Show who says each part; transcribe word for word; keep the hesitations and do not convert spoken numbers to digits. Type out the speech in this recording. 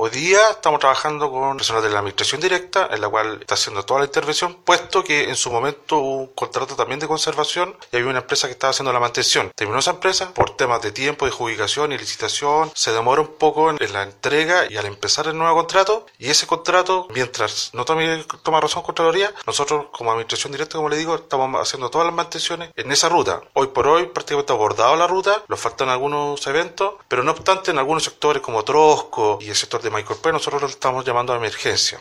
Speaker 1: Hoy día estamos trabajando con personas de la administración directa, en la cual está haciendo toda la intervención, puesto que en su momento hubo un contrato también de conservación y había una empresa que estaba haciendo la mantención. Terminó esa empresa por temas de tiempo, de adjudicación y licitación, se demora un poco en la entrega y al empezar el nuevo contrato, y ese contrato, mientras no tome, toma razón Contraloría, nosotros como administración directa, como le digo, estamos haciendo todas las mantenciones en esa ruta. Hoy por hoy prácticamente abordado la ruta, nos faltan algunos eventos, pero no obstante en algunos sectores como Trosco y el sector de Maicorpé nosotros lo estamos llamando a emergencia.